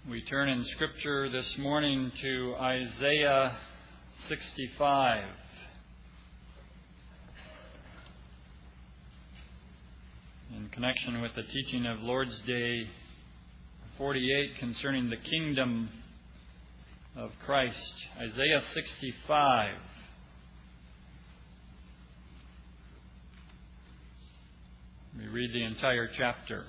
We turn in Scripture this morning to Isaiah 65. In connection with the teaching of Lord's Day 48 concerning the kingdom of Christ. Isaiah 65. We read the entire chapter.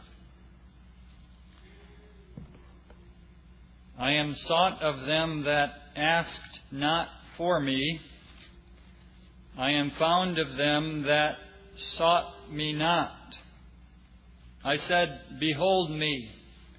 I am sought of them that asked not for me. I am found of them that sought me not. I said, behold me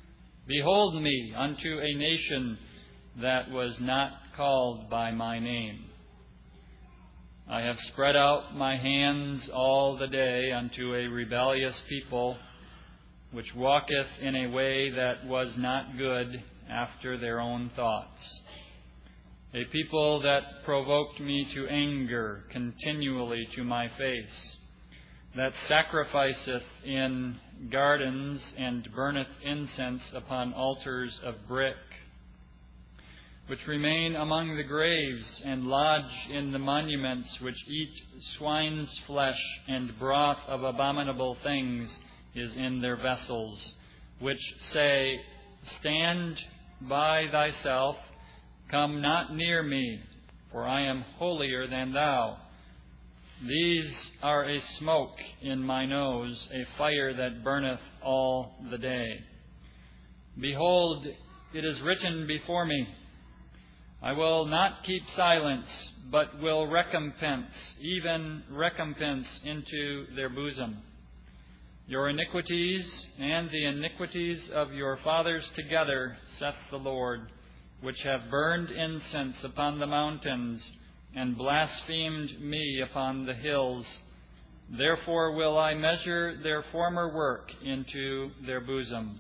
unto a nation that was not called by my name. I have spread out my hands all the day unto a rebellious people, which walketh in a way that was not good after their own thoughts. A people that provoked me to anger continually to my face, that sacrificeth in gardens and burneth incense upon altars of brick, which remain among the graves and lodge in the monuments, which eat swine's flesh, and broth of abominable things is in their vessels, which say, stand by thyself, come not near me, for I am holier than thou. These are a smoke in my nose, a fire that burneth all the day. Behold, it is written before me, I will not keep silence, but will recompense, even recompense into their bosom. Your iniquities and the iniquities of your fathers together, saith the Lord, which have burned incense upon the mountains, and blasphemed me upon the hills. Therefore will I measure their former work into their bosom.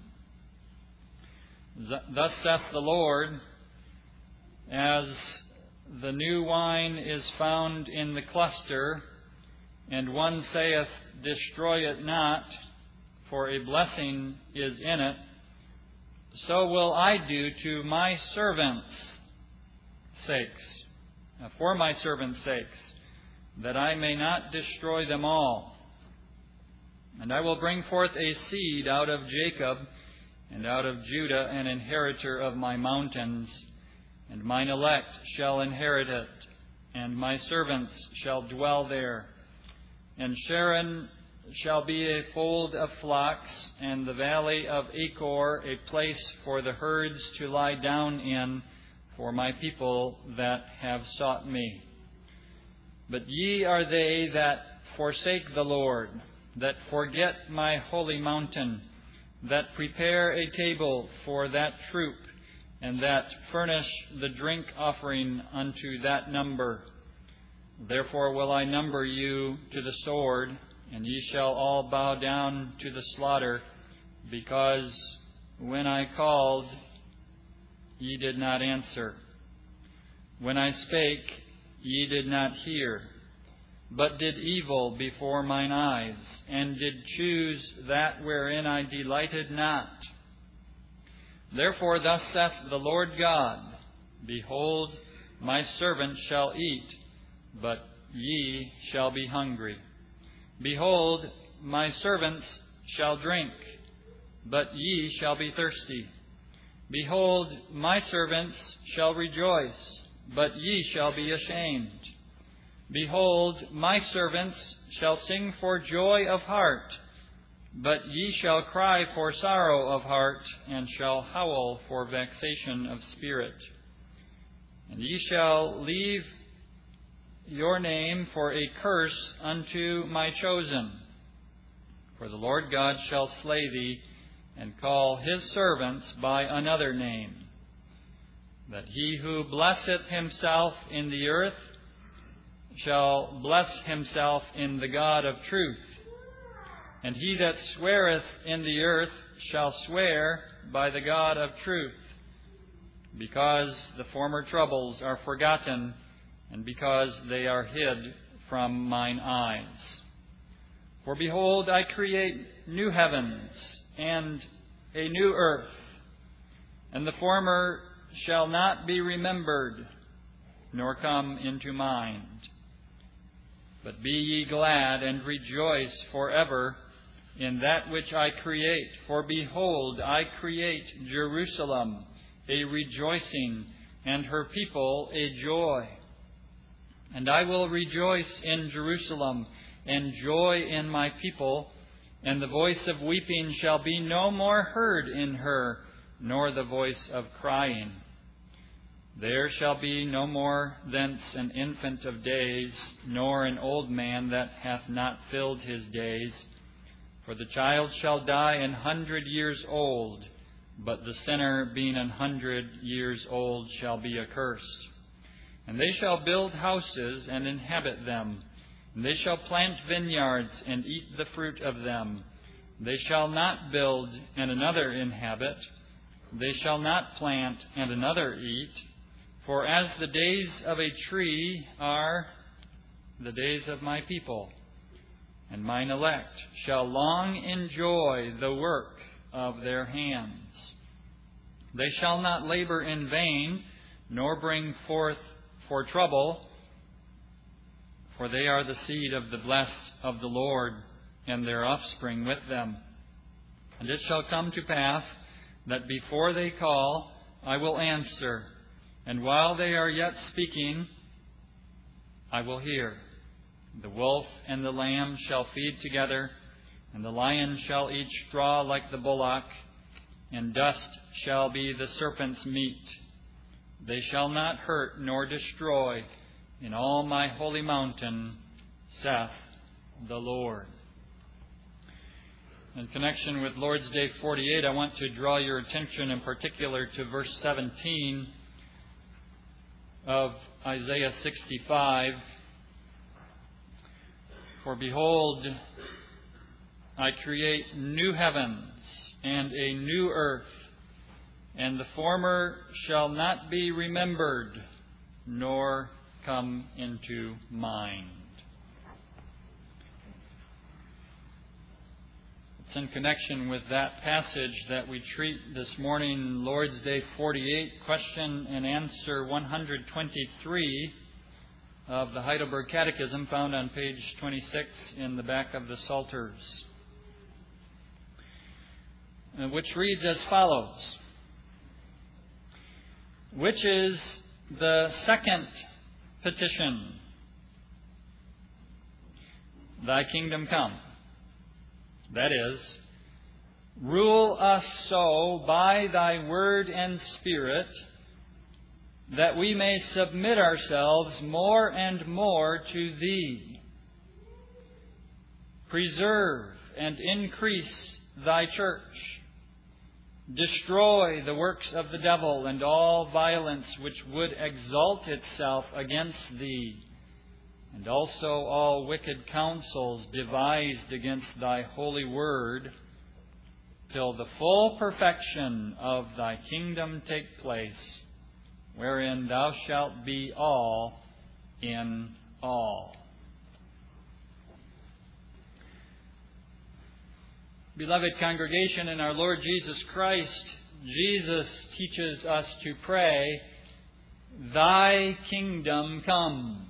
Thus saith the Lord, as the new wine is found in the cluster, and one saith, destroy it not, for a blessing is in it, so will I do to my servants' sakes, for my servants' sakes, that I may not destroy them all. And I will bring forth a seed out of Jacob, and out of Judah an inheritor of my mountains, and mine elect shall inherit it, and my servants shall dwell there. And Sharon shall be a fold of flocks, and the valley of Achor a place for the herds to lie down in, for my people that have sought me. But ye are they that forsake the Lord, that forget my holy mountain, that prepare a table for that troop, and that furnish the drink offering unto that number. Therefore will I number you to the sword, and ye shall all bow down to the slaughter, because when I called, ye did not answer. When I spake, ye did not hear, but did evil before mine eyes, and did choose that wherein I delighted not. Therefore thus saith the Lord God, behold, my servant shall eat, but ye shall be hungry. Behold, my servants shall drink, but ye shall be thirsty. Behold, my servants shall rejoice, but ye shall be ashamed. Behold, my servants shall sing for joy of heart, but ye shall cry for sorrow of heart, and shall howl for vexation of spirit. And ye shall leave your name for a curse unto my chosen. For the Lord God shall slay thee, and call his servants by another name. That he who blesseth himself in the earth shall bless himself in the God of truth. And he that sweareth in the earth shall swear by the God of truth, because the former troubles are forgotten, and because they are hid from mine eyes. For behold, I create new heavens and a new earth, and the former shall not be remembered, nor come into mind. But be ye glad and rejoice forever in that which I create. For behold, I create Jerusalem a rejoicing, and her people a joy. And I will rejoice in Jerusalem, and joy in my people, and the voice of weeping shall be no more heard in her, nor the voice of crying. There shall be no more thence an infant of days, nor an old man that hath not filled his days. For the child shall die 100 years old, but the sinner being 100 years old shall be accursed. And they shall build houses and inhabit them, and they shall plant vineyards and eat the fruit of them. They shall not build and another inhabit. They shall not plant and another eat. For as the days of a tree are the days of my people, and mine elect shall long enjoy the work of their hands. They shall not labor in vain, nor bring forth for trouble, for they are the seed of the blessed of the Lord, and their offspring with them. And it shall come to pass that before they call, I will answer, and while they are yet speaking, I will hear. The wolf and the lamb shall feed together, and the lion shall eat straw like the bullock, and dust shall be the serpent's meat. They shall not hurt nor destroy in all my holy mountain, saith the Lord. In connection with Lord's Day 48, I want to draw your attention in particular to verse 17 of Isaiah 65. For behold, I create new heavens and a new earth, and the former shall not be remembered, nor come into mind. It's in connection with that passage that we treat this morning, Lord's Day 48, question and answer 123 of the Heidelberg Catechism, found on page 26 in the back of the Psalters, which reads as follows: which is the second petition? Thy kingdom come. That is, rule us so by thy word and spirit, that we may submit ourselves more and more to thee. Preserve and increase thy church. Destroy the works of the devil and all violence which would exalt itself against thee, and also all wicked counsels devised against thy holy word, till the full perfection of thy kingdom take place, wherein thou shalt be all in all. Beloved congregation in our Lord Jesus Christ, Jesus teaches us to pray, Thy kingdom come.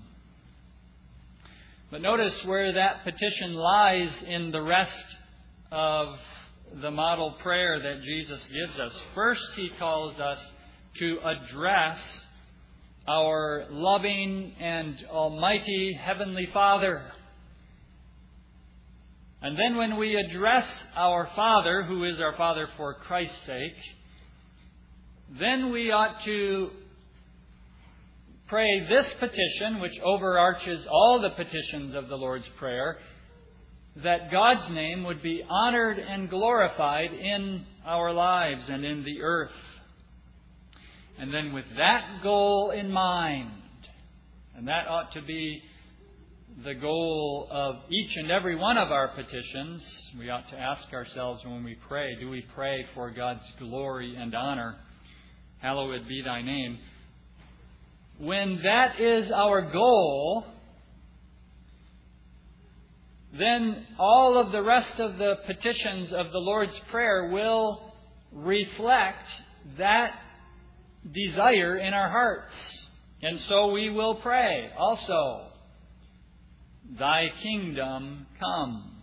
But notice where that petition lies in the rest of the model prayer that Jesus gives us. First, He calls us to address our loving and almighty Heavenly Father. And then when we address our Father, who is our Father for Christ's sake, then we ought to pray this petition, which overarches all the petitions of the Lord's Prayer, that God's name would be honored and glorified in our lives and in the earth. And then with that goal in mind, and that ought to be the goal of each and every one of our petitions, we ought to ask ourselves when we pray, do we pray for God's glory and honor? Hallowed be thy name. When that is our goal, then all of the rest of the petitions of the Lord's Prayer will reflect that desire in our hearts. And so we will pray also, Thy kingdom come.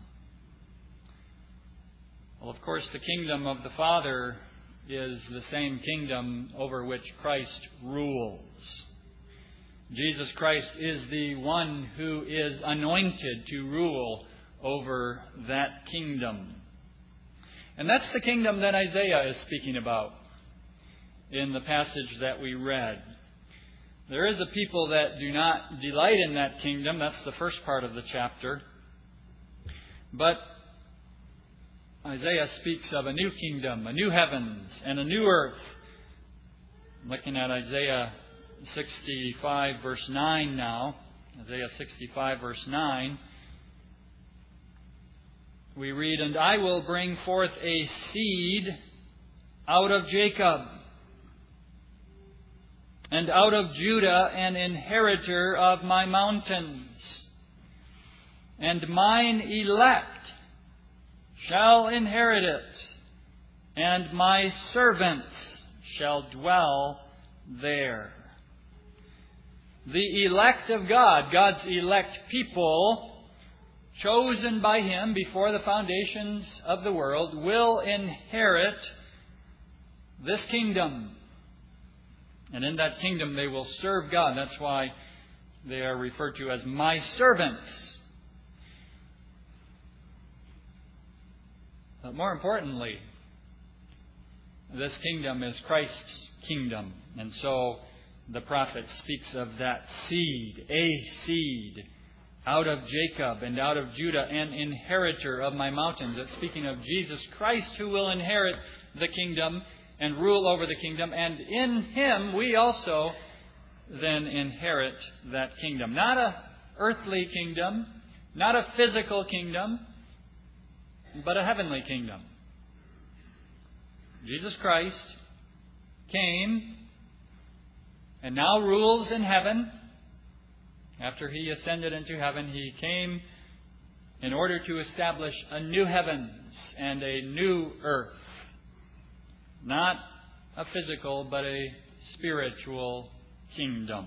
Well, of course, the kingdom of the Father is the same kingdom over which Christ rules. Jesus Christ is the one who is anointed to rule over that kingdom. And that's the kingdom that Isaiah is speaking about in the passage that we read. There is a people that do not delight in that kingdom. That's the first part of the chapter. But Isaiah speaks of a new kingdom, a new heavens, and a new earth. Looking at Isaiah 65 verse 9 now. Isaiah 65 verse 9. We read, And I will bring forth a seed out of Jacob, and out of Judah an inheritor of my mountains. And mine elect shall inherit it, and my servants shall dwell there. The elect of God, God's elect people, chosen by Him before the foundations of the world, will inherit this kingdom. And in that kingdom they will serve God. That's why they are referred to as my servants. But more importantly, this kingdom is Christ's kingdom. And so the prophet speaks of that seed, a seed, out of Jacob and out of Judah, an inheritor of my mountains. It's speaking of Jesus Christ, who will inherit the kingdom and rule over the kingdom. And in Him we also then inherit that kingdom. Not an earthly kingdom, not a physical kingdom, but a heavenly kingdom. Jesus Christ came and now rules in heaven. After He ascended into heaven, He came in order to establish a new heavens and a new earth. Not a physical, but a spiritual kingdom.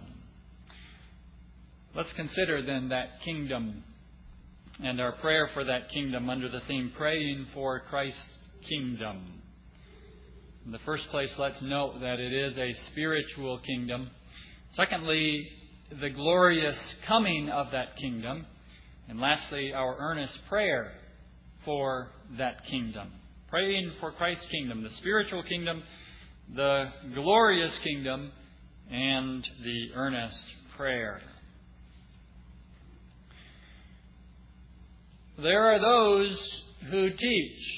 Let's consider then that kingdom and our prayer for that kingdom under the theme, Praying for Christ's Kingdom. In the first place, let's note that it is a spiritual kingdom. Secondly, the glorious coming of that kingdom. And lastly, our earnest prayer for that kingdom. Praying for Christ's kingdom, the spiritual kingdom, the glorious kingdom, and the earnest prayer. There are those who teach,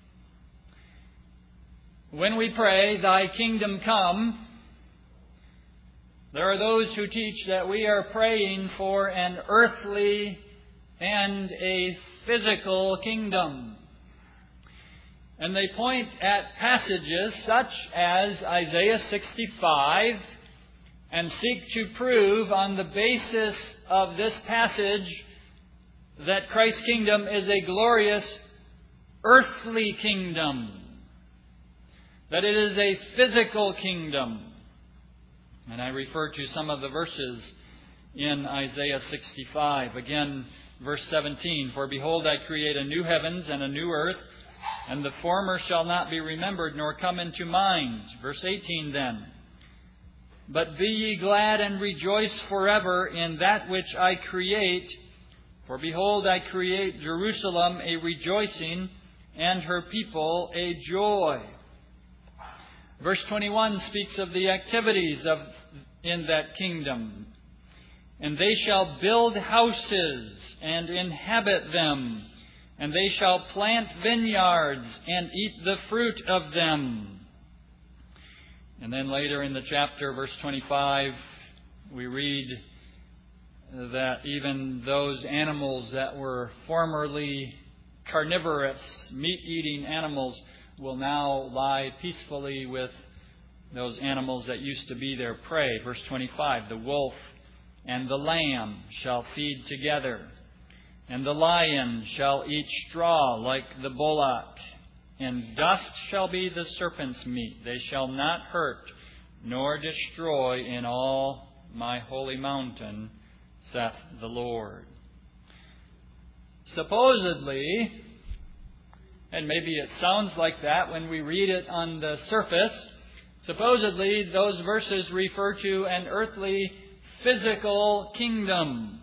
when we pray, Thy kingdom come, there are those who teach that we are praying for an earthly and a physical kingdom. And they point at passages such as Isaiah 65 and seek to prove on the basis of this passage that Christ's kingdom is a glorious earthly kingdom, that it is a physical kingdom. And I refer to some of the verses in Isaiah 65. Again, verse 17, For behold, I create a new heavens and a new earth, and the former shall not be remembered nor come into mind. Verse 18 then, But be ye glad and rejoice forever in that which I create. For behold, I create Jerusalem a rejoicing, and her people a joy. Verse 21 speaks of the activities in that kingdom. And they shall build houses and inhabit them, and they shall plant vineyards and eat the fruit of them. And then later in the chapter, verse 25, we read that even those animals that were formerly carnivorous, meat-eating animals, will now lie peacefully with those animals that used to be their prey. Verse 25, The wolf and the lamb shall feed together, and the lion shall eat straw like the bullock, and dust shall be the serpent's meat. They shall not hurt nor destroy in all my holy mountain, saith the Lord. Supposedly, and maybe it sounds like that when we read it on the surface, supposedly those verses refer to an earthly, physical kingdom.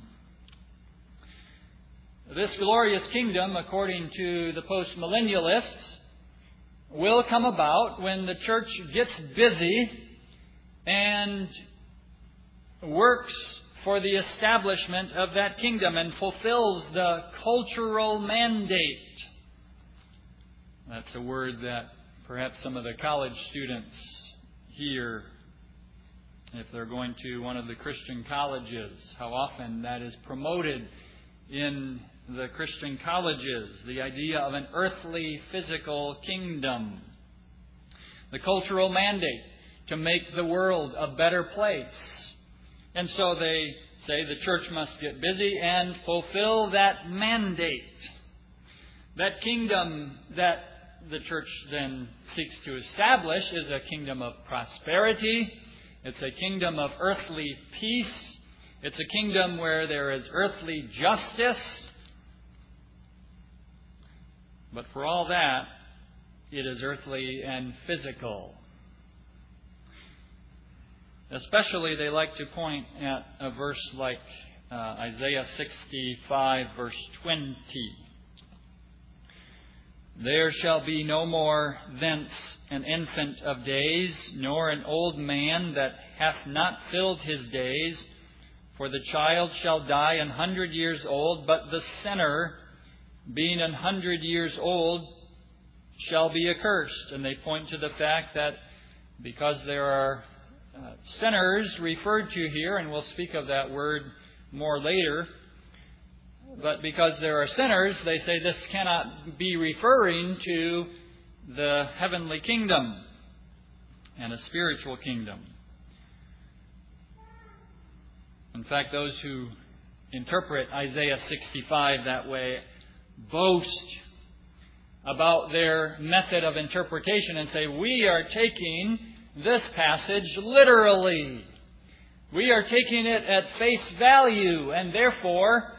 This glorious kingdom, according to the postmillennialists, will come about when the church gets busy and works for the establishment of that kingdom and fulfills the cultural mandate. That's a word that perhaps some of the college students hear if they're going to one of the Christian colleges. How often that is promoted in the Christian colleges, the idea of an earthly, physical kingdom. The cultural mandate to make the world a better place. And so they say the church must get busy and fulfill that mandate. That kingdom that the church then seeks to establish is a kingdom of prosperity. It's a kingdom of earthly peace. It's a kingdom where there is earthly justice. But for all that, it is earthly and physical. Especially they like to point at a verse like Isaiah 65, verse 20. There shall be no more thence an infant of days, nor an old man that hath not filled his days. For the child shall die 100 years old, but the sinner, being 100 years old, shall be accursed. And they point to the fact that because there are sinners referred to here, and we'll speak of that word more later, but because there are sinners, they say this cannot be referring to the heavenly kingdom and a spiritual kingdom. In fact, those who interpret Isaiah 65 that way boast about their method of interpretation and say, we are taking this passage literally. We are taking it at face value, and therefore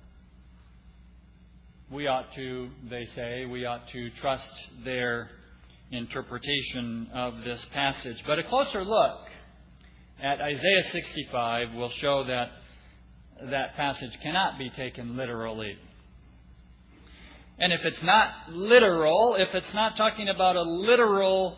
they say, we ought to trust their interpretation of this passage. But a closer look at Isaiah 65 will show that that passage cannot be taken literally. And if it's not literal, if it's not talking about a literal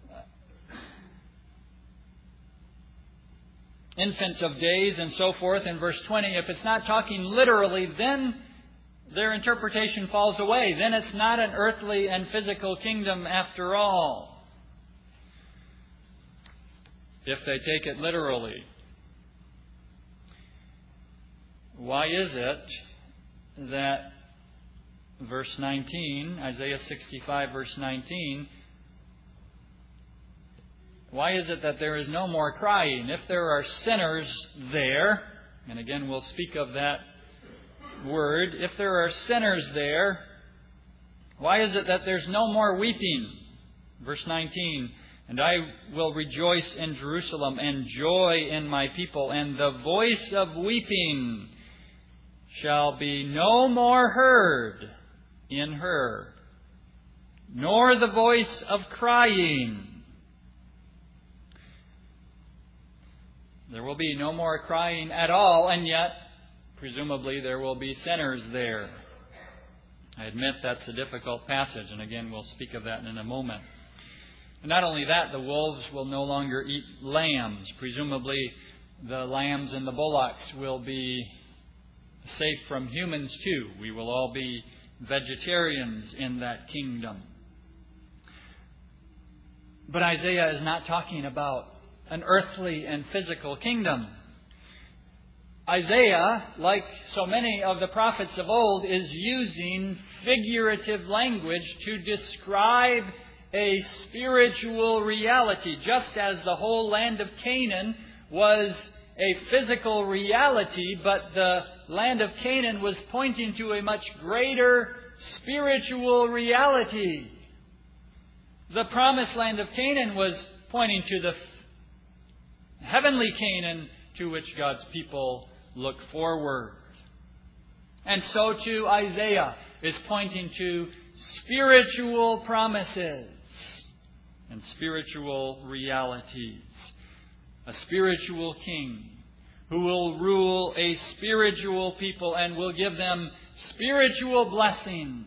infant of days and so forth in verse 20, if it's not talking literally, then their interpretation falls away. Then it's not an earthly and physical kingdom after all, if they take it literally. Why is it that verse 19, Isaiah 65 verse 19, why is it that there is no more crying? If there are sinners there, and again we'll speak of that word, if there are sinners there, why is it that there's no more weeping? Verse 19, and I will rejoice in Jerusalem and joy in my people, and the voice of weeping shall be no more heard in her, nor the voice of crying. There will be no more crying at all, and yet, presumably, there will be sinners there. I admit that's a difficult passage, and again, we'll speak of that in a moment. And not only that, the wolves will no longer eat lambs. Presumably, the lambs and the bullocks will be safe from humans too. We will all be vegetarians in that kingdom. But Isaiah is not talking about an earthly and physical kingdom. Isaiah, like so many of the prophets of old, is using figurative language to describe a spiritual reality, just as the whole land of Canaan was a physical reality, but the land of Canaan was pointing to a much greater spiritual reality. The promised land of Canaan was pointing to the heavenly Canaan to which God's people look forward. And so too Isaiah is pointing to spiritual promises and spiritual realities. A spiritual king who will rule a spiritual people and will give them spiritual blessings.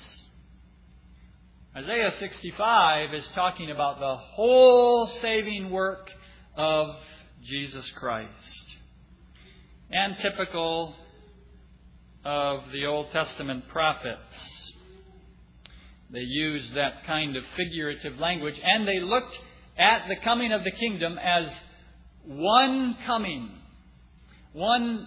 Isaiah 65 is talking about the whole saving work of Jesus Christ. And typical of the Old Testament prophets, they used that kind of figurative language, and they looked at the coming of the kingdom as one coming, one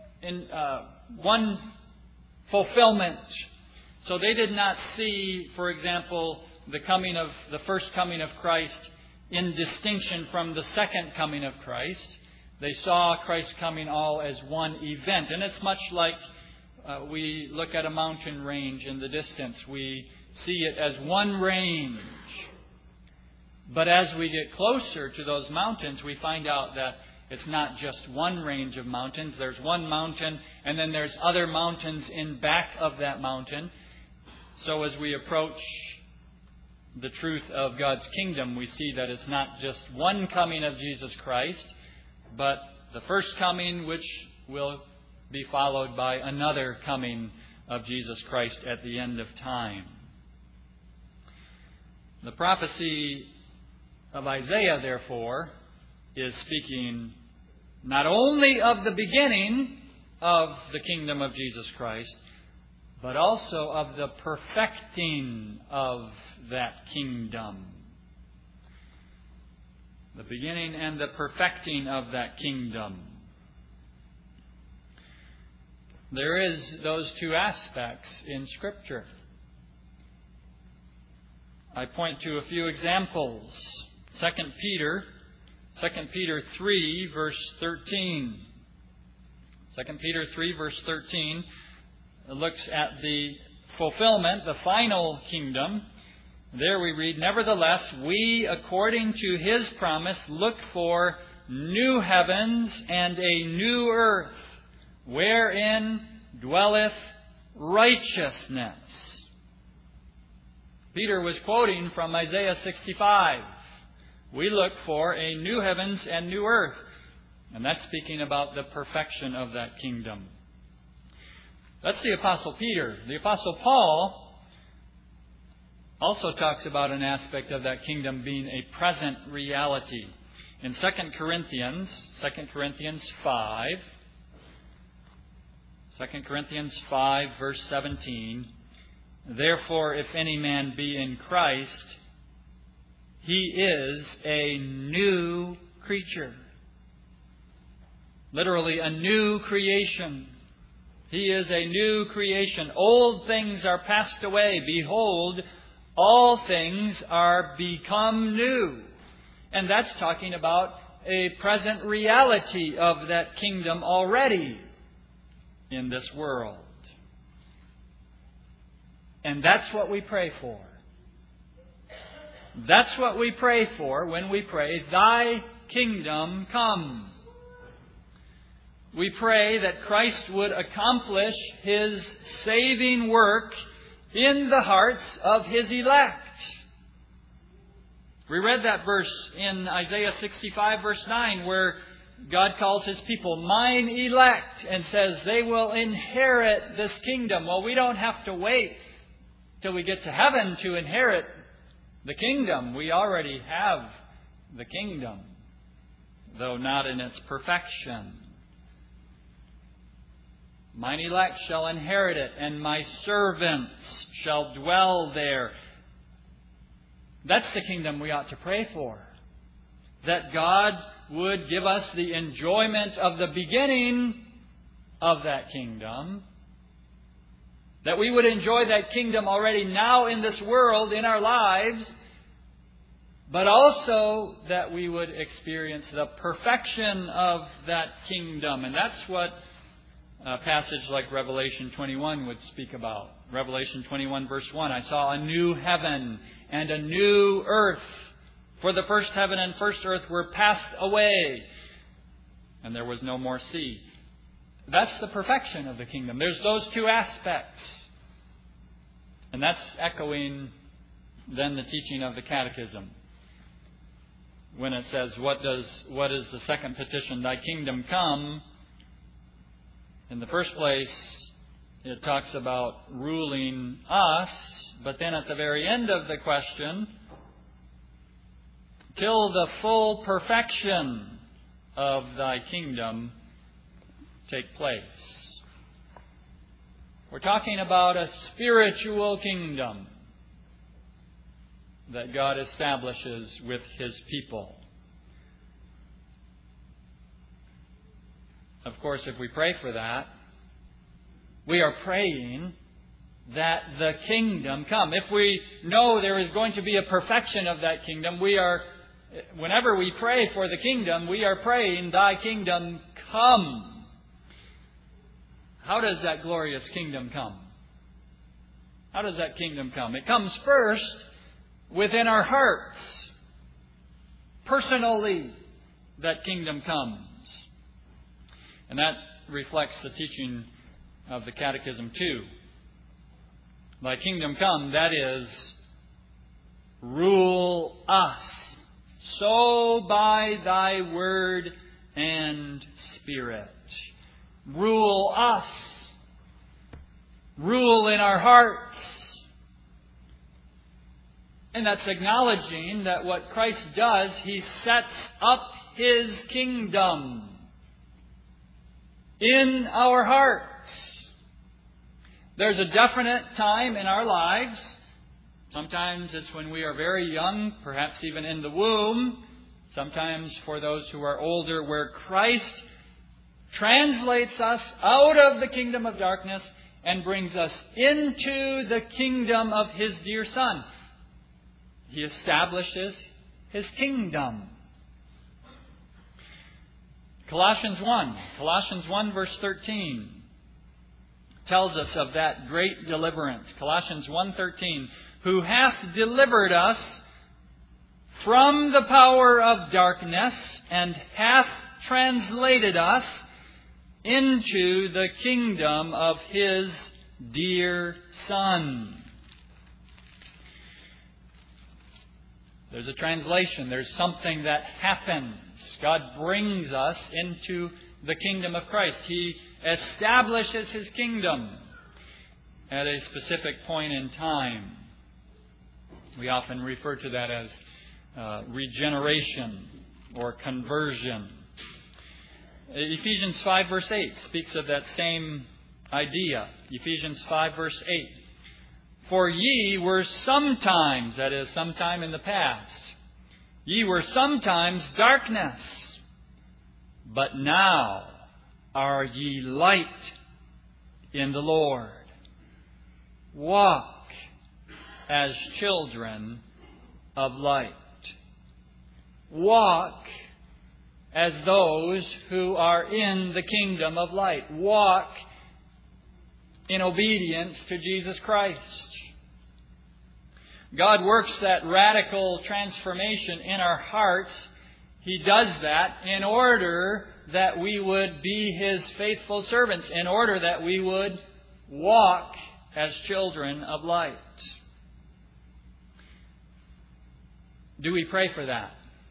fulfillment. So they did not see, for example, the first coming of Christ in distinction from the second coming of Christ. They saw Christ's coming all as one event. And it's much like we look at a mountain range in the distance. We see it as one range. But as we get closer to those mountains, we find out that it's not just one range of mountains. There's one mountain, and then there's other mountains in back of that mountain. So as we approach the truth of God's kingdom, we see that it's not just one coming of Jesus Christ, but the first coming which will be followed by another coming of Jesus Christ at the end of time. The prophecy of Isaiah, therefore, is speaking not only of the beginning of the kingdom of Jesus Christ, but also of the perfecting of that kingdom. The beginning and the perfecting of that kingdom. There is those two aspects in Scripture. I point to a few examples. 2 Peter 3, verse 13. 2 Peter 3, verse 13 looks at the fulfillment, the final kingdom. There we read, "Nevertheless, we, according to His promise, look for new heavens and a new earth, wherein dwelleth righteousness." Peter was quoting from Isaiah 65. We look for a new heavens and new earth. And that's speaking about the perfection of that kingdom. That's the Apostle Peter. The Apostle Paul also talks about an aspect of that kingdom being a present reality. In 2 Corinthians 5, 2 Corinthians 5, verse 17, "Therefore, if any man be in Christ, he is a new creature." Literally, a new creation. He is a new creation. Old things are passed away. Behold, all things are become new. And that's talking about a present reality of that kingdom already in this world. And that's what we pray for. That's what we pray for when we pray, "Thy kingdom come." We pray that Christ would accomplish His saving work in the hearts of His elect. We read that verse in Isaiah 65, verse 9, where God calls His people mine elect and says they will inherit this kingdom. Well, we don't have to wait till we get to heaven to inherit the kingdom. We already have the kingdom, though not in its perfection. "Mine elect shall inherit it, and my servants shall dwell there." That's the kingdom we ought to pray for. That God would give us the enjoyment of the beginning of that kingdom. That we would enjoy that kingdom already now in this world, in our lives. But also that we would experience the perfection of that kingdom. And that's what a passage like Revelation 21 would speak about. Revelation 21 verse 1, I saw a new heaven and a new earth. For the first heaven and first earth were passed away, and there was no more sea. That's the perfection of the kingdom. There's those two aspects. And that's echoing then the teaching of the Catechism. When it says, what is the second petition? Thy kingdom come. In the first place, it talks about ruling us. But then at the very end of the question, till the full perfection of thy kingdom take place. We're talking about a spiritual kingdom that God establishes with His people. Of course, if we pray for that, we are praying that the kingdom come. If we know there is going to be a perfection of that kingdom, whenever we pray for the kingdom, we are praying, thy kingdom come. How does that glorious kingdom come? How does that kingdom come? It comes first within our hearts. Personally, that kingdom comes. And that reflects the teaching of the Catechism too. Thy kingdom come, that is, rule us. So by thy word and Spirit. Rule us. Rule in our hearts. And that's acknowledging that what Christ does, He sets up His kingdom in our hearts. There's a definite time in our lives. Sometimes it's when we are very young, perhaps even in the womb. Sometimes for those who are older, where Christ translates us out of the kingdom of darkness and brings us into the kingdom of His dear Son. He establishes His kingdom. Colossians 1 verse 13 tells us of that great deliverance. Colossians 1:13, who hath delivered us from the power of darkness and hath translated us into the kingdom of His dear Son. There's a translation. There's something that happens. God brings us into the kingdom of Christ. He establishes His kingdom at a specific point in time. We often refer to that as regeneration or conversion. Ephesians 5 verse 8 speaks of that same idea. Ephesians 5 verse 8. For ye were sometimes, that is, sometime in the past, ye were sometimes darkness, but now are ye light in the Lord. Walk as children of light. Walk as those who are in the kingdom of light. Walk in obedience to Jesus Christ. God works that radical transformation in our hearts. He does that in order that we would be His faithful servants, in order that we would walk as children of light. Do we pray for that?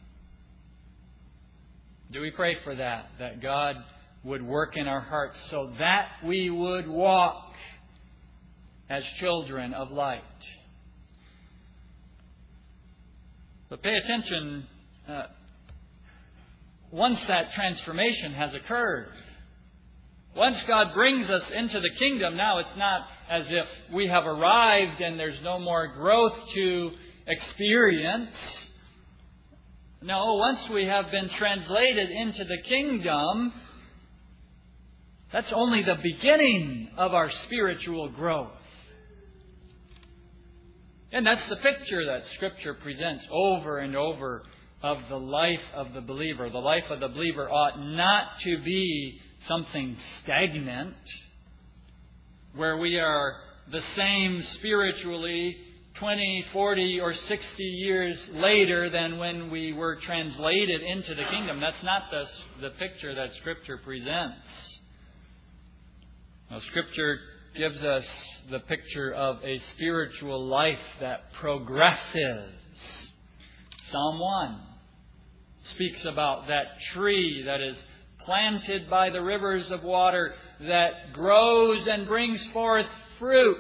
Do we pray for that? That God would work in our hearts so that we would walk as children of light. But pay attention, once that transformation has occurred, once God brings us into the kingdom, now it's not as if we have arrived and there's no more growth to experience. No, once we have been translated into the kingdom, that's only the beginning of our spiritual growth. And that's the picture that Scripture presents over and over of the life of the believer. The life of the believer ought not to be something stagnant, where we are the same spiritually 20, 40, or 60 years later than when we were translated into the kingdom. That's not the picture that Scripture presents. Now, Scripture gives us the picture of a spiritual life that progresses. Psalm 1 speaks about that tree that is planted by the rivers of water that grows and brings forth fruit.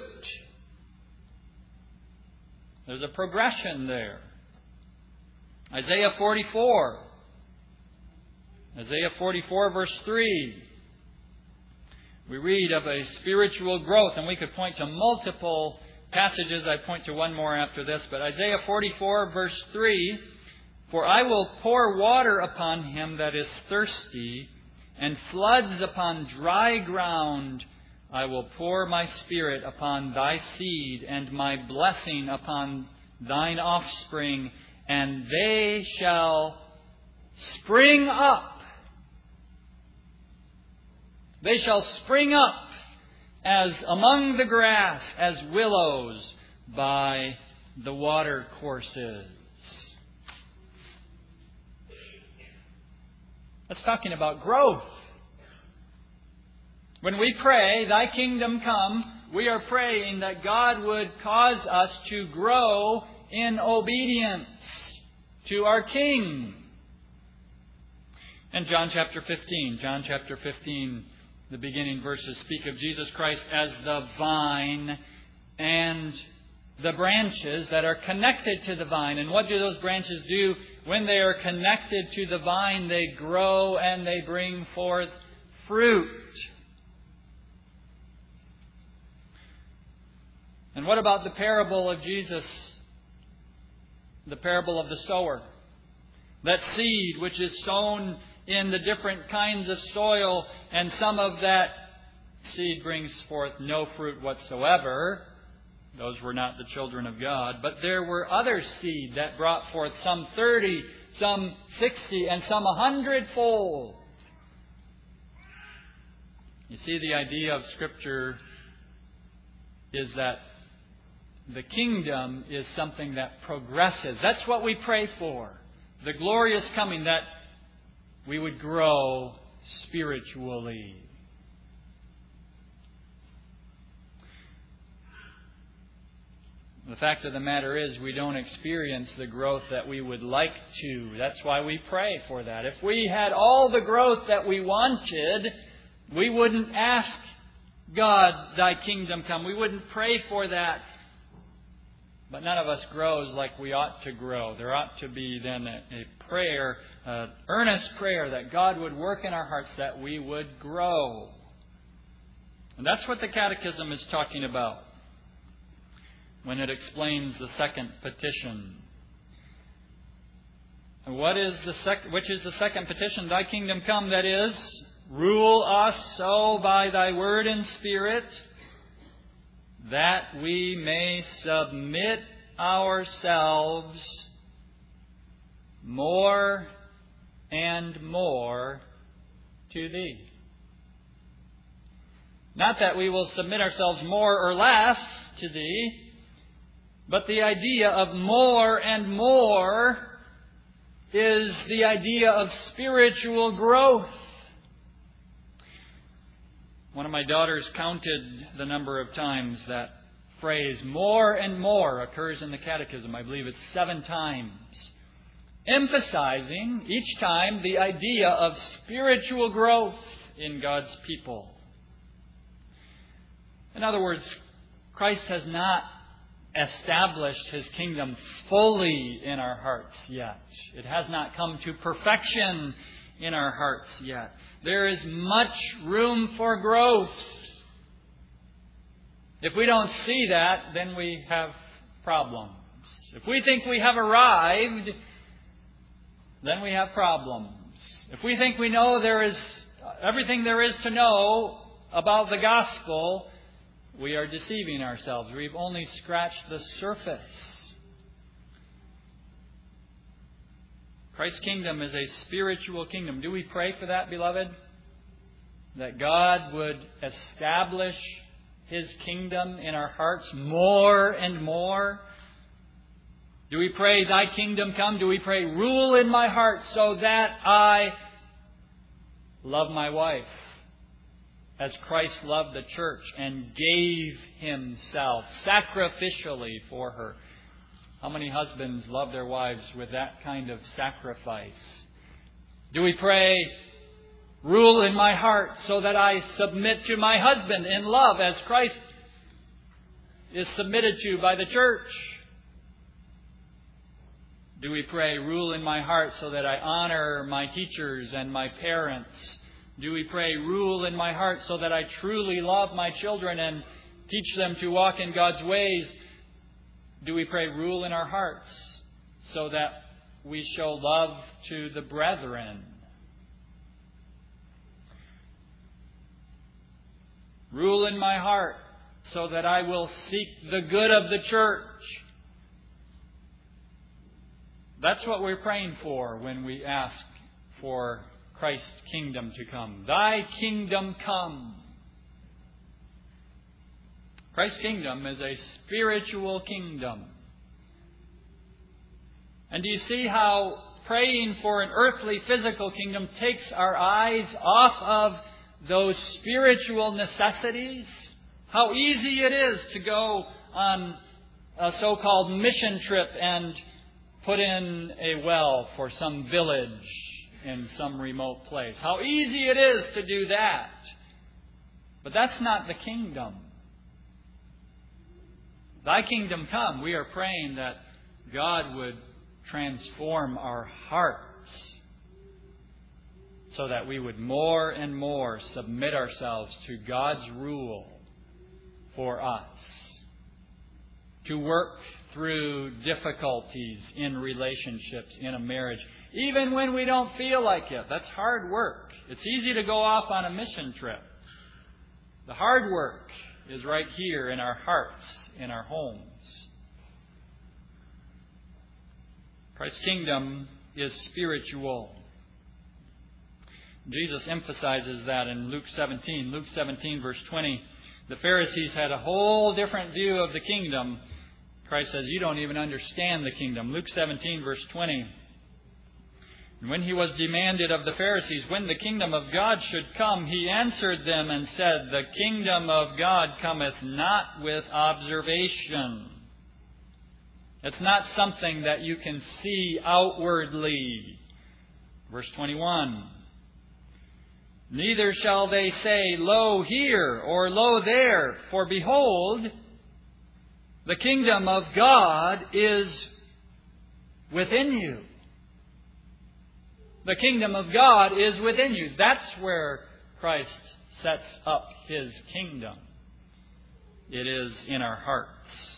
There's a progression there. Isaiah 44. Isaiah 44 verse 3. We read of a spiritual growth, and we could point to multiple passages. I point to one more after this, but Isaiah 44 verse 3. For I will pour water upon him that is thirsty, and floods upon dry ground. I will pour my Spirit upon thy seed, and my blessing upon thine offspring, and they shall spring up. They shall spring up as among the grass, as willows by the water courses. That's talking about growth. When we pray, Thy kingdom come, we are praying that God would cause us to grow in obedience to our King. And John chapter 15, the beginning verses speak of Jesus Christ as the vine and the branches that are connected to the vine. And what do those branches do? When they are connected to the vine, they grow and they bring forth fruit. And what about the parable of Jesus? The parable of the sower. That seed which is sown in the different kinds of soil, and some of that seed brings forth no fruit whatsoever. Those were not the children of God. But there were other seed that brought forth some 30, some 60, and some 100-fold. You see, the idea of Scripture is that the kingdom is something that progresses. That's what we pray for. The glorious coming, that we would grow spiritually. The fact of the matter is, we don't experience the growth that we would like to. That's why we pray for that. If we had all the growth that we wanted, we wouldn't ask God, Thy kingdom come. We wouldn't pray for that. But none of us grows like we ought to grow. There ought to be then a prayer, an earnest prayer that God would work in our hearts that we would grow. And that's what the Catechism is talking about when it explains the second petition. And which is the second petition? Thy kingdom come, that is, rule us so by Thy word and Spirit, that we may submit ourselves more and more to Thee. Not that we will submit ourselves more or less to Thee, but the idea of more and more is the idea of spiritual growth. One of my daughters counted the number of times that phrase, more and more, occurs in the Catechism. I believe it's 7 times. Emphasizing each time the idea of spiritual growth in God's people. In other words, Christ has not established His kingdom fully in our hearts yet. It has not come to perfection in our hearts yet. There is much room for growth. If we don't see that, then we have problems. If we think we have arrived, then we have problems. If we think we know there is everything there is to know about the gospel, we are deceiving ourselves. We've only scratched the surface. Christ's kingdom is a spiritual kingdom. Do we pray for that, beloved? that God would establish His kingdom in our hearts more and more? Do we pray, Thy kingdom come? Do we pray, rule in my heart so that I love my wife as Christ loved the church and gave Himself sacrificially for her? How many husbands love their wives with that kind of sacrifice? Do we pray, rule in my heart so that I submit to my husband in love as Christ is submitted to by the church? Do we pray, rule in my heart so that I honor my teachers and my parents? Do we pray, rule in my heart so that I truly love my children and teach them to walk in God's ways? Do we pray, rule in our hearts so that we show love to the brethren? Rule in my heart so that I will seek the good of the church. That's what we're praying for when we ask for Christ's kingdom to come. Thy kingdom come. Christ's kingdom is a spiritual kingdom. And do you see how praying for an earthly, physical kingdom takes our eyes off of those spiritual necessities? How easy it is to go on a so-called mission trip and put in a well for some village in some remote place. How easy it is to do that. But that's not the kingdom. Thy kingdom come. We are praying that God would transform our hearts so that we would more and more submit ourselves to God's rule for us. To work through difficulties in relationships, in a marriage, even when we don't feel like it. That's hard work. It's easy to go off on a mission trip. The hard work is right here in our hearts, in our homes. Christ's kingdom is spiritual. Jesus emphasizes that in Luke 17. Luke 17, verse 20. The Pharisees had a whole different view of the kingdom. Christ says, you don't even understand the kingdom. Luke 17, verse 20. And when He was demanded of the Pharisees when the kingdom of God should come, He answered them and said, the kingdom of God cometh not with observation. It's not something that you can see outwardly. Verse 21. Neither shall they say, lo here, or lo there, for behold, the kingdom of God is within you. The kingdom of God is within you. That's where Christ sets up His kingdom. It is in our hearts.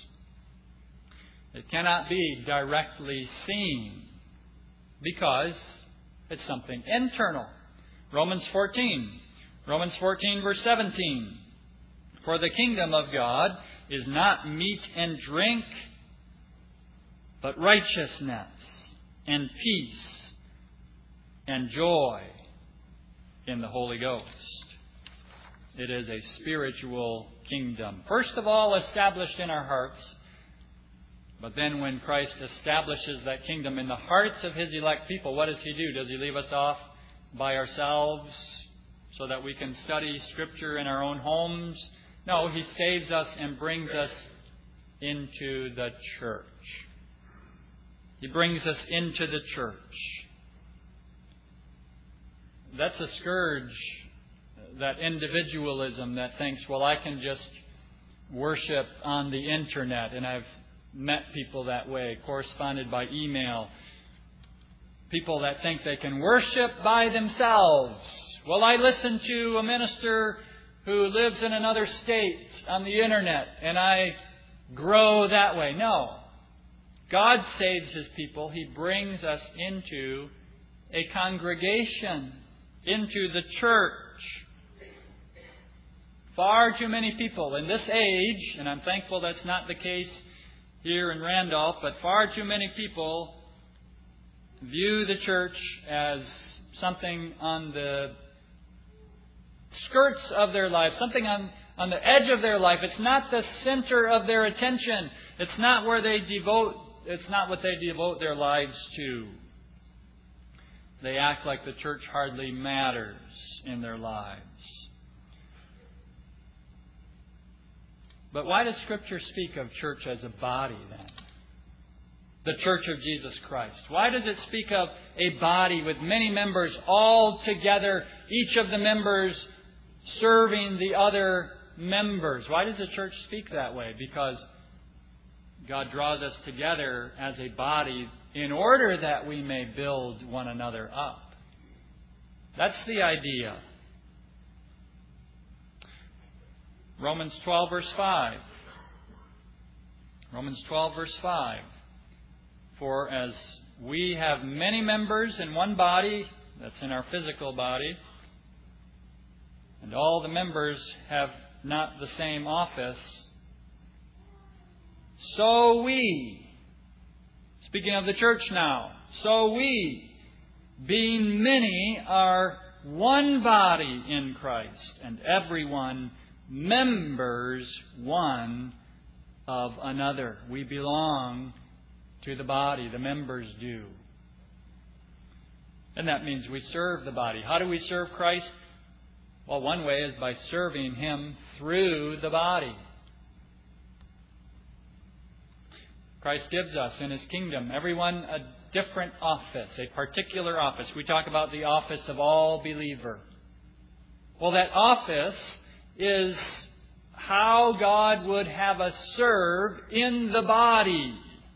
It cannot be directly seen because it's something internal. Romans 14, verse 17. For the kingdom of God is not meat and drink, but righteousness and peace and joy in the Holy Ghost. It is a spiritual kingdom. First of all, established in our hearts. But then when Christ establishes that kingdom in the hearts of His elect people, what does He do? Does He leave us off by ourselves so that we can study Scripture in our own homes? No, He saves us and brings us into the church. He brings us into the church. That's a scourge, that individualism that thinks, well, I can just worship on the internet. And I've met people that way, corresponded by email. People that think they can worship by themselves. Well, I listen to a minister who lives in another state on the internet, and I grow that way. No. God saves His people. He brings us into a congregation, into the church. Far too many people in this age, and I'm thankful that's not the case here in Randolph, but far too many people view the church as something on the skirts of their life, something on the edge of their life. It's not the center of their attention. It's not what they devote their lives to. They act like the church hardly matters in their lives. But why does Scripture speak of church as a body then? The Church of Jesus Christ. Why does it speak of a body with many members all together, each of the members serving the other members? Why does the church speak that way? Because God draws us together as a body in order that we may build one another up. That's the idea. Romans 12, verse 5. Romans 12, verse 5. For as we have many members in one body, that's in our physical body, and all the members have not the same office, so we, speaking of the church now, so we, being many, are one body in Christ, and everyone members one of another. We belong to the body. The members do. And that means we serve the body. How do we serve Christ? Well, one way is by serving Him through the body. Christ gives us in His kingdom, everyone a different office, a particular office. We talk about the office of all believer. Well, that office is how God would have us serve in the body.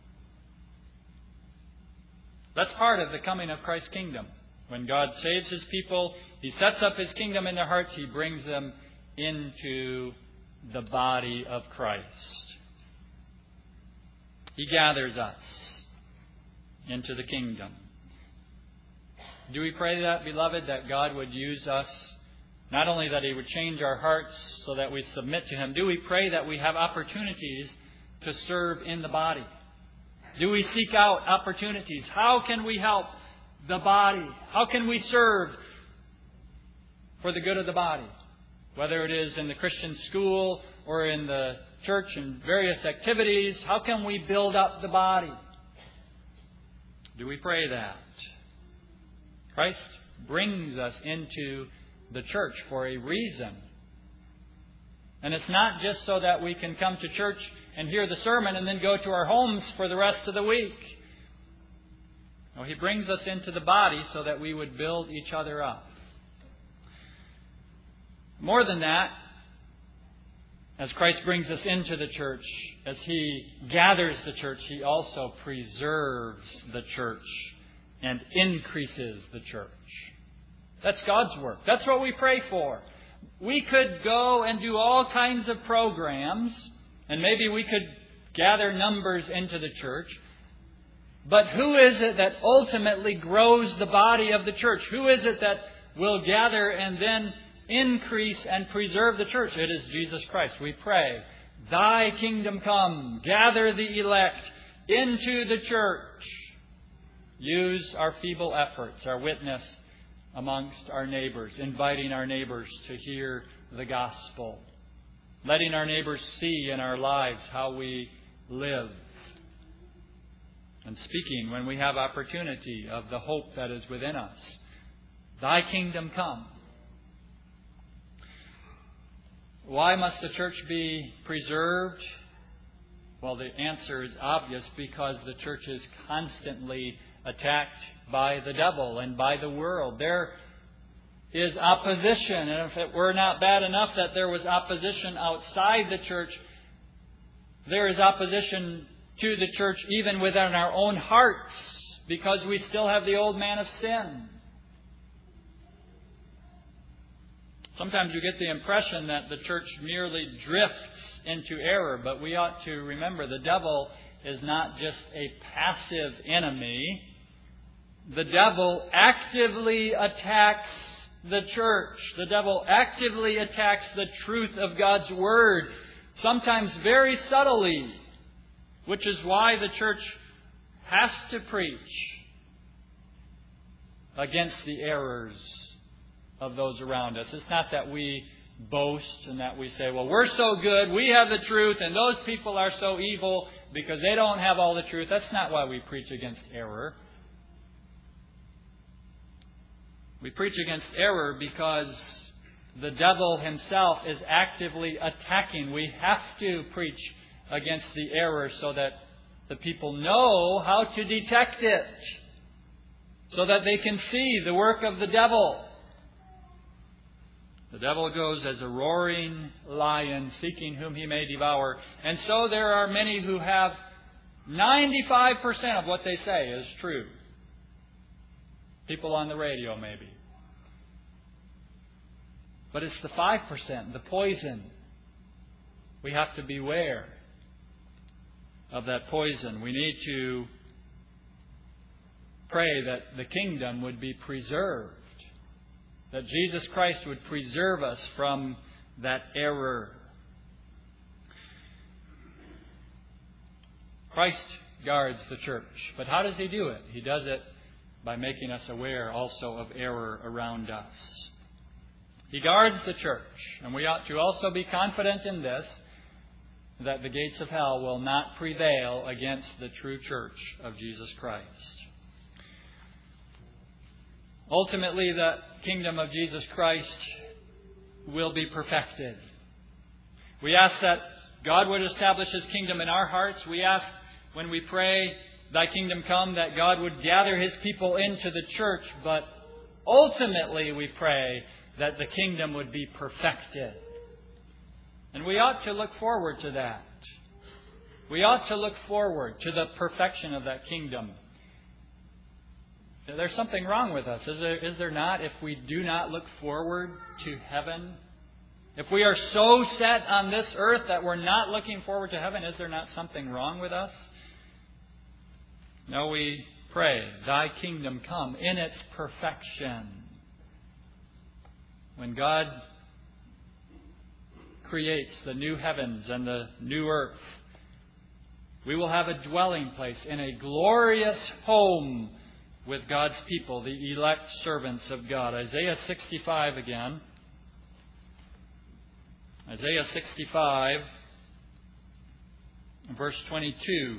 That's part of the coming of Christ's kingdom. When God saves His people, He sets up His kingdom in their hearts. He brings them into the body of Christ. He gathers us into the kingdom. Do we pray that, beloved, that God would use us? Not only that He would change our hearts so that we submit to Him. Do we pray that we have opportunities to serve in the body? Do we seek out opportunities? How can we help the body? How can we serve for the good of the body? Whether it is in the Christian school or in the church and various activities, how can we build up the body? Do we pray that? Christ brings us into the church for a reason. And it's not just so that we can come to church and hear the sermon and then go to our homes for the rest of the week. No, He brings us into the body so that we would build each other up. More than that, as Christ brings us into the church, as He gathers the church, He also preserves the church and increases the church. That's God's work. That's what we pray for. We could go and do all kinds of programs, and maybe we could gather numbers into the church. But who is it that ultimately grows the body of the church? Who is it that will gather and then increase and preserve the church? It is Jesus Christ. We pray, Thy kingdom come, gather the elect into the church. Use our feeble efforts, our witness amongst our neighbors, inviting our neighbors to hear the gospel, letting our neighbors see in our lives how we live, and speaking when we have opportunity of the hope that is within us. Thy kingdom come. Why must the church be preserved? Well, the answer is obvious, because the church is constantly attacked by the devil and by the world. There is opposition, and if it were not bad enough that there was opposition outside the church, there is opposition to the church even within our own hearts, because we still have the old man of sin. Sometimes you get the impression that the church merely drifts into error, but we ought to remember the devil is not just a passive enemy. The devil actively attacks the church. The devil actively attacks the truth of God's Word, sometimes very subtly, which is why the church has to preach against the errors of those around us. It's not that we boast and that we say, well, we're so good, we have the truth, and those people are so evil because they don't have all the truth. That's not why we preach against error. We preach against error because the devil himself is actively attacking. We have to preach against the error so that the people know how to detect it, so that they can see the work of the devil. The devil goes as a roaring lion, seeking whom he may devour. And so there are many who have 95% of what they say is true. People on the radio, maybe. But it's the 5%, the poison. We have to beware of that poison. We need to pray that the kingdom would be preserved, that Jesus Christ would preserve us from that error. Christ guards the church. But how does He do it? He does it by making us aware also of error around us. He guards the church. And we ought to also be confident in this, that the gates of hell will not prevail against the true church of Jesus Christ. Ultimately, the kingdom of Jesus Christ will be perfected. We ask that God would establish His kingdom in our hearts. We ask when we pray, Thy kingdom come, that God would gather His people into the church. But ultimately we pray that the kingdom would be perfected. And we ought to look forward to that. We ought to look forward to the perfection of that kingdom. There's something wrong with us, is there not, if we do not look forward to heaven? If we are so set on this earth that we're not looking forward to heaven, is there not something wrong with us? No, we pray, Thy kingdom come in its perfection. When God creates the new heavens and the new earth, we will have a dwelling place in a glorious home with God's people, the elect servants of God. Isaiah 65 again. Isaiah 65, verse 22.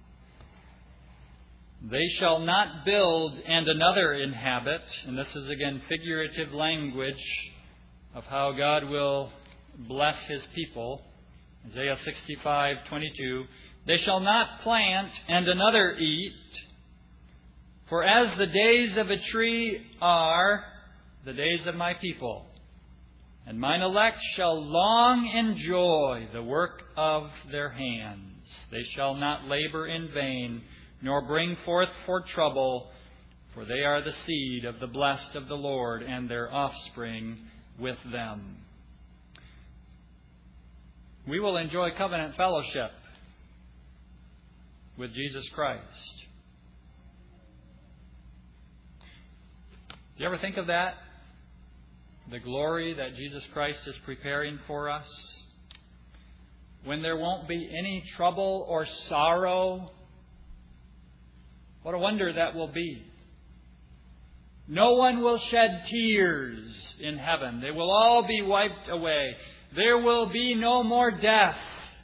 They shall not build and another inhabit. And this is again figurative language of how God will bless His people. Isaiah 65:22. They shall not plant and another eat. For as the days of a tree are the days of my people, and mine elect shall long enjoy the work of their hands. They shall not labor in vain, nor bring forth for trouble, for they are the seed of the blessed of the Lord, and their offspring with them. We will enjoy covenant fellowship with Jesus Christ. Do you ever think of that? The glory that Jesus Christ is preparing for us? When there won't be any trouble or sorrow. What a wonder that will be. No one will shed tears in heaven. They will all be wiped away. There will be no more death.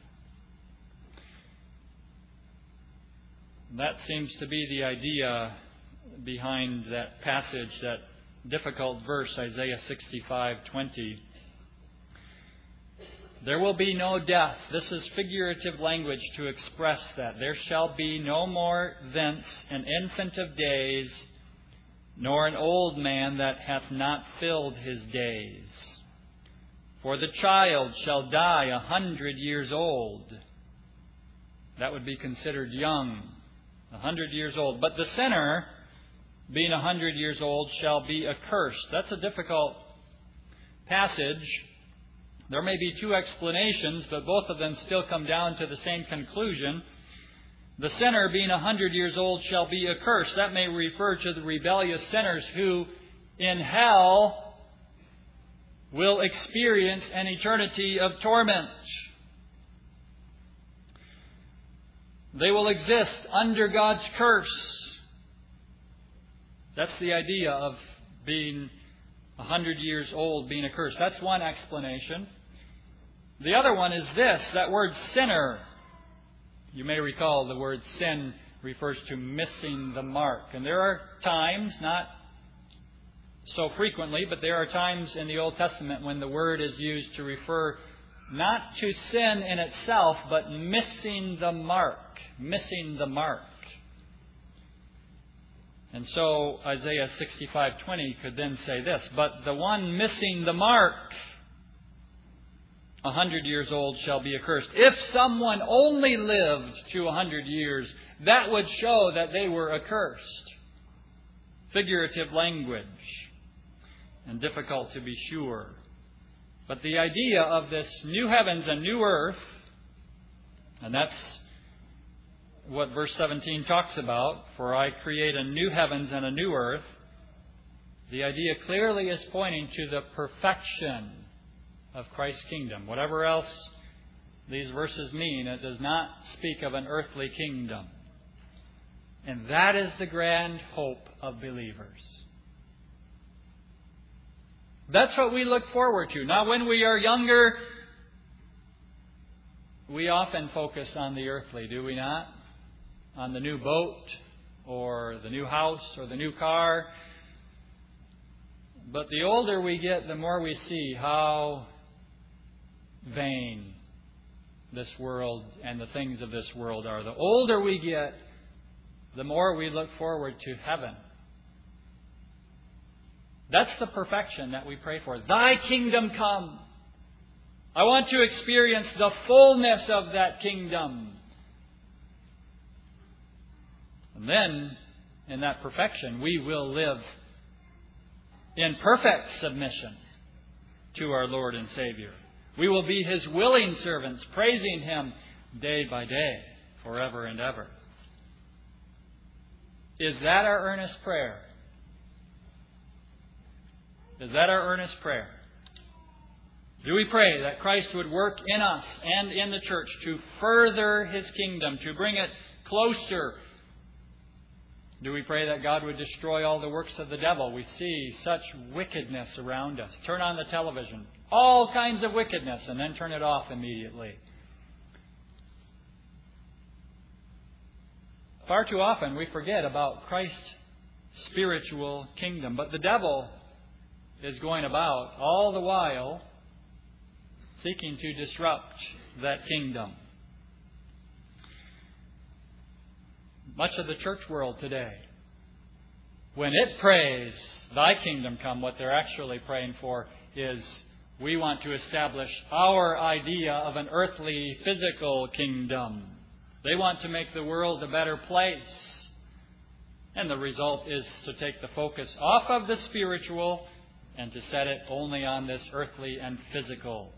That seems to be the idea behind that passage, that difficult verse, Isaiah 65:20. There will be no death. This is figurative language to express that. There shall be no more thence an infant of days, nor an old man that hath not filled his days. For the child shall die 100 years old. That would be considered young, 100 years old. But the sinner, being 100 years old, shall be accursed. That's a difficult passage. There may be two explanations, but both of them still come down to the same conclusion. The sinner, being 100 years old, shall be accursed. That may refer to the rebellious sinners who in hell will experience an eternity of torment. They will exist under God's curse. That's the idea of being 100 years old being accursed. That's one explanation. The other one is this, that word sinner. You may recall the word sin refers to missing the mark. And there are times, not so frequently, but there are times in the Old Testament when the word is used to refer not to sin in itself, but missing the mark. Missing the mark. And so Isaiah 65:20 could then say this, but the one missing the mark, 100 years old, shall be accursed. If someone only lived to 100 years, that would show that they were accursed. Figurative language, and difficult to be sure. But the idea of this new heavens and new earth, and that's what verse 17 talks about, for I create a new heavens and a new earth, the idea clearly is pointing to the perfection of Christ's kingdom. Whatever else these verses mean, it does not speak of an earthly kingdom. And that is the grand hope of believers. That's what we look forward to. Now, when we are younger, we often focus on the earthly, do we not? On the new boat, or the new house, or the new car. But the older we get, the more we see how vain this world and the things of this world are. The older we get, the more we look forward to heaven. That's the perfection that we pray for. Thy kingdom come. I want to experience the fullness of that kingdom. And then, in that perfection, we will live in perfect submission to our Lord and Savior. We will be His willing servants, praising Him day by day, forever and ever. Is that our earnest prayer? Is that our earnest prayer? Do we pray that Christ would work in us and in the church to further His kingdom, to bring it closer? Do we pray that God would destroy all the works of the devil? We see such wickedness around us. Turn on the television. All kinds of wickedness, and then turn it off immediately. Far too often we forget about Christ's spiritual kingdom. But the devil is going about all the while seeking to disrupt that kingdom. Much of the church world today, when it prays, Thy kingdom come, what they're actually praying for is, we want to establish our idea of an earthly, physical kingdom. They want to make the world a better place. And the result is to take the focus off of the spiritual and to set it only on this earthly and physical.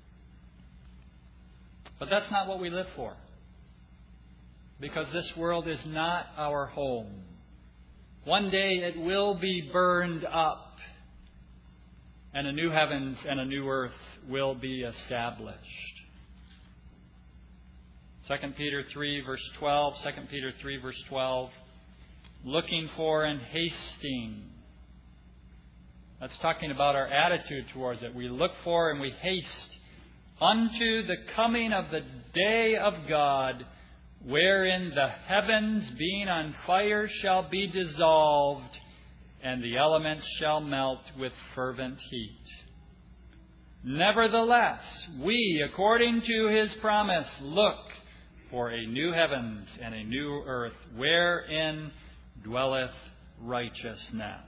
But that's not what we live for. Because this world is not our home. One day it will be burned up. And a new heavens and a new earth will be established. 2 Peter 3 verse 12. 2 Peter 3 verse 12. Looking for and hasting. That's talking about our attitude towards it. We look for and we haste unto the coming of the day of God, wherein the heavens being on fire shall be dissolved, and the elements shall melt with fervent heat. Nevertheless, we, according to His promise, look for a new heavens and a new earth, wherein dwelleth righteousness.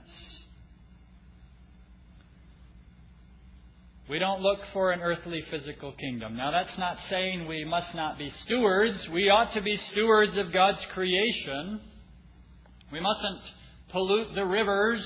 We don't look for an earthly physical kingdom. Now, that's not saying we must not be stewards. We ought to be stewards of God's creation. We mustn't pollute the rivers.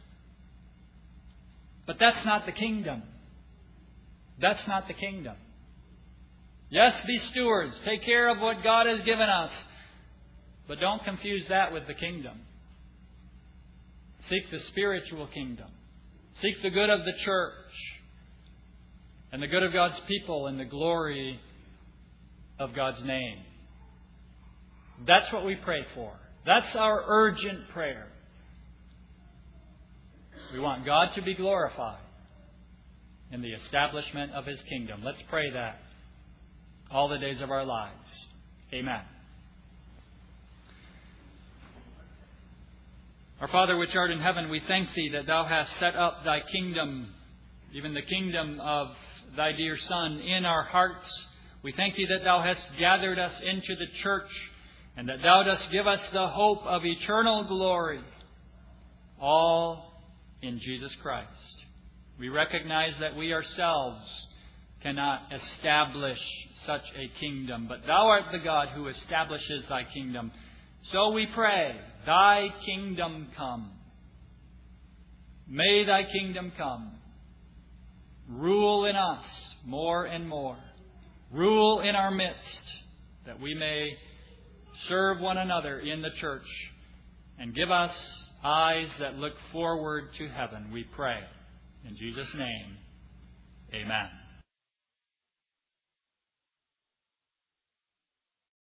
But that's not the kingdom. That's not the kingdom. Yes, be stewards. Take care of what God has given us. But don't confuse that with the kingdom. Seek the spiritual kingdom. Seek the good of the church. And the good of God's people and the glory of God's name. That's what we pray for. That's our urgent prayer. We want God to be glorified in the establishment of His kingdom. Let's pray that all the days of our lives. Amen. Our Father which art in heaven, we thank Thee that Thou hast set up Thy kingdom, even the kingdom of Thy dear Son, in our hearts. We thank Thee that Thou hast gathered us into the church and that Thou dost give us the hope of eternal glory, all in Jesus Christ. We recognize that we ourselves cannot establish such a kingdom, but Thou art the God who establishes Thy kingdom. So we pray, Thy kingdom come. May Thy kingdom come. Rule in us more and more. Rule in our midst, that we may serve one another in the church, and give us eyes that look forward to heaven, we pray. In Jesus' name, amen.